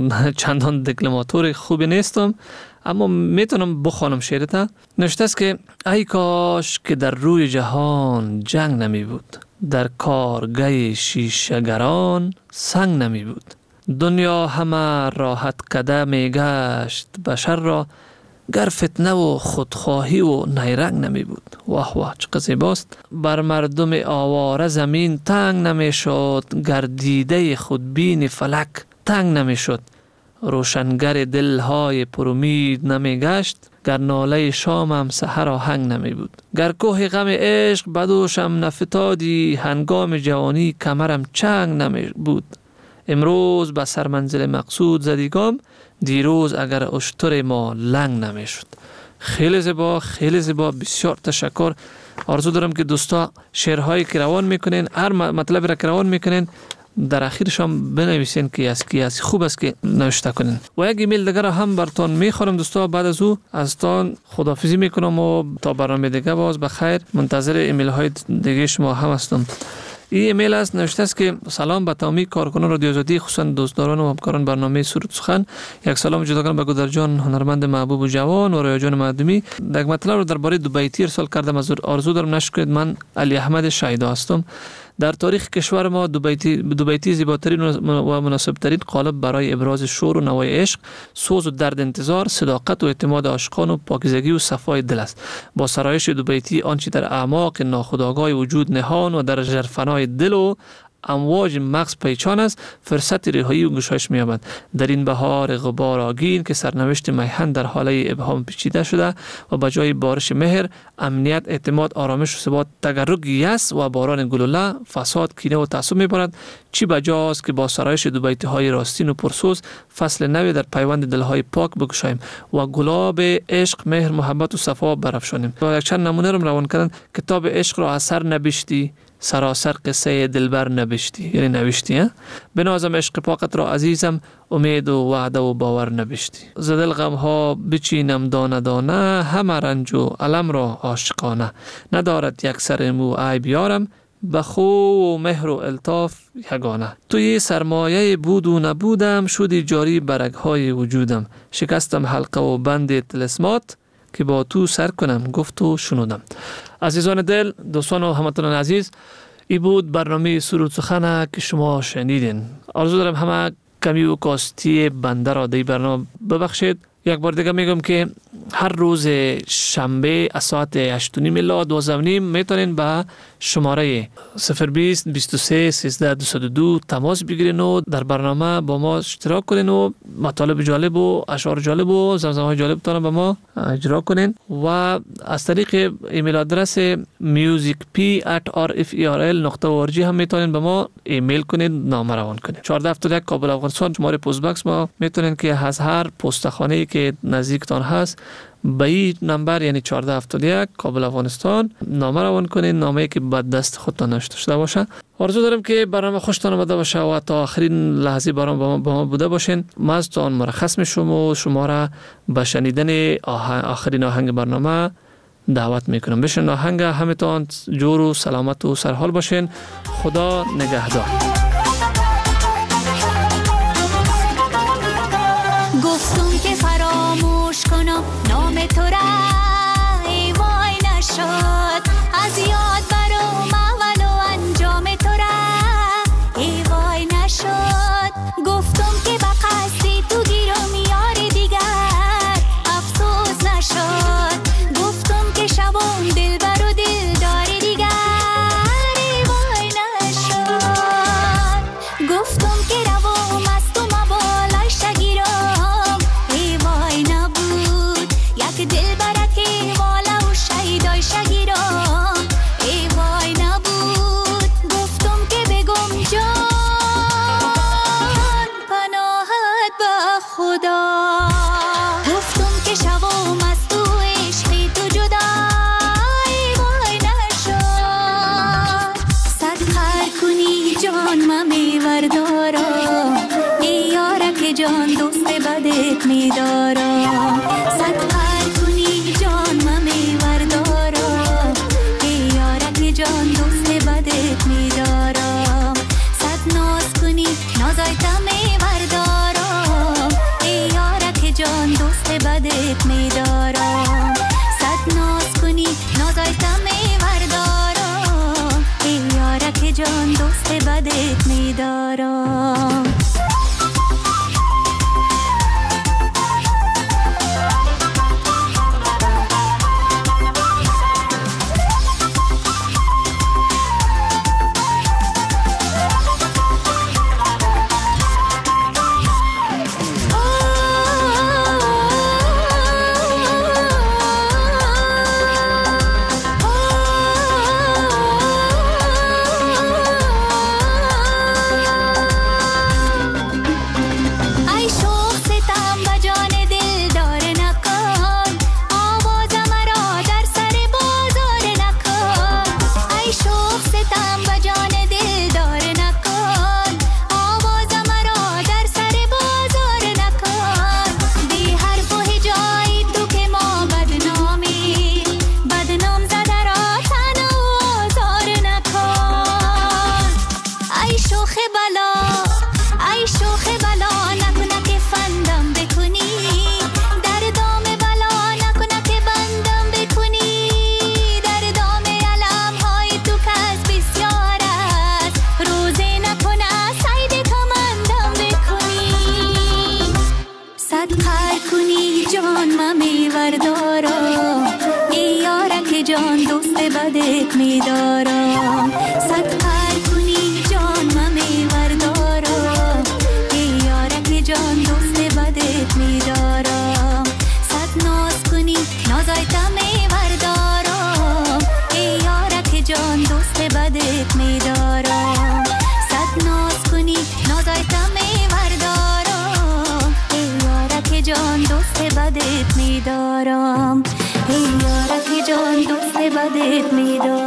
چندان دکلماتور خوبی نیستم اما میتونم بخوانم شعرتا. نوشته است که ای کاش که در روی جهان جنگ نمی بود، در کارگاه شیشه‌گران سنگ نمی بود. دنیا همه راحت کده می گشت، بشر را گر فتنه و خودخواهی و نیرنگ نمی بود. واه واه چه زیباست. بر مردم آواره زمین تنگ نمی شد، گر دیده خودبین فلک تنگ نمی شد. روشنگر دلهای پرامید نمی گشت، گر ناله شامم سحر آهنگ نمی بود. گر کوه غم عشق بدوشم نفتادی، هنگام جوانی کمرم چنگ نمی بود. امروز به سر منزل مقصود زدیگام، دیروز اگر اشتر ما لنگ نمی شد. خیلی زیبا، خیلی زیبا، بسیار تشکر. آرزو دارم که دوستا شعرهایی که روان میکنین، هر مطلب را که روان میکنین در اخیرش هم بنویسین که از کی از خوب است که نوشته کنین. و یک ایمیل دیگر هم براتون میخورم دوستا. بعد از او از تان خداحافظی میکنم و تا برنامه دیگه باز بخیر منتظر ایمیل های دیگه شما هم هستم. این ایمیل است، نوشته است که سلام به تمامی کارکنان رادیو آزادی، خصوصا دوستداران و همکاران برنامه سرود سخن. یک سلام جداگانه به گودرجان هنرمند محبوب و جوان و ریاجان معدومی. یک مطلب رو درباره دوبیتی ارسال کردم. از آرزو دارم نشر کنید. من علی احمد شایدا هستم. در تاریخ کشور ما دوبیتی دوبیتی زیباترین و مناسبترین قالب برای ابراز شور و نوای عشق، سوز و درد انتظار، صداقت و اعتماد عاشقان و پاکیزگی و صفای دل است. با سرایش دوبیتی آنچه در اعماق ناخودآگاه وجود نهان و در ژرفنای دل و امواج مغز پیچان است، فرصت رهایی و گشایش می‌یابد. در این بهار غبار آگین که سرنوشت میهن در حاله ابهام پیچیده شده و به جای بارش مهر، امنیت، اعتماد، آرامش و ثبات، تگرگ یأس و باران گلوله، فساد، کینه و تعصب می‌بارد. چی بجاست که با سرایش دوبیتی‌های راستین و پرسوز فصل نوی در پیوند دل‌های پاک بگشاییم و گلاب عشق، مهر، محبت و صفا برافشانیم. و یک چند نمونه رو روان کردن. کتاب عشق را اثر نبشتی، سراسر قصه دلبر نبشتی، یعنی نوشتی. بنازم عشق پاکت را عزیزم، امید و وعده و باور نبشتی. زدل غم ها بچینم دانه دانه، همه رنج و علم را عاشقانه. ندارد یک سر مو عیب یارم، بخو و مهر و الطاف یگانه. توی سرمایه بود و نبودم، شدی جاری برگهای وجودم. شکستم حلقه و بند طلسمات، که با تو سر کنم گفت و شنودم. عزیزان دل، دوستان و هموطنان عزیز، این بود برنامه سرود سخن که شما شنیدین. آرزو دارم همه کمی و کاستی بنده را در برنامه ببخشید. یک بار دیگه میگم که هر روز شنبه از ساعت هشت و نیم الی دوازده و نیم میتونین به شماره صفر بیست بیست و سه سیزده دویست و دو تماس بگیرین و در برنامه با ما اشتراک کنین و مطالب جالب و اشعار جالب و زمزمه‌های جالب تان با ما اجرا کنین. و از طریق ایمیل آدرس میوزیک پی ات آر اف ای آر ال نقطه او آر جی هم میتونین به ما ایمیل کنین، نامه روان کنین. چهارده هفتاد و یک کابل افغانستان شماره پست باکس ما میتونین که از هر پستخانه‌ای که نزدیکتان هست به این نمبر یعنی چهارده هفتاد و یک کابل افغانستان نامه روان کنین، نامه‌ای که به دست خودتان نوشته شده باشه. آرزو دارم که برنامه خوشتان آمده باشه و تا آخرین لحظه برنامه با ما بوده باشین. ما از تان مرخص میشم و شما را به شنیدن آخرین آهنگ برنامه دعوت میکنم. بشین آهنگ، همتان جور و سلامت و سرحال باشین. خدا نگهدار. گفتم که فراموش کنم نام تو را، ای وای نشد از یاد برام اول و انجام. میوردارا ای یارک جان دوست بدت میدارا صد قهر کنی جان ما میوردارا ای یارک جان دوست بدت میدارا صد ناز کنی نازایتا میوردارا ای یارک جان دوست بدت میدارا صد ناز کنی نازایتا میوردارا ای یارک جان دوست بدت میدارا بدت میدارم صد قهر کنی جان ما میوردارم ای یارک جان دوست بدت میدارم صد ناز کنی نازایتا میوردارم ای یارک جان دوست بدت میدارم صد ناز کنی نازایتا میوردارم ای یارک جان دوست بدت میدارم ای یارک جان دوست بدت میدارم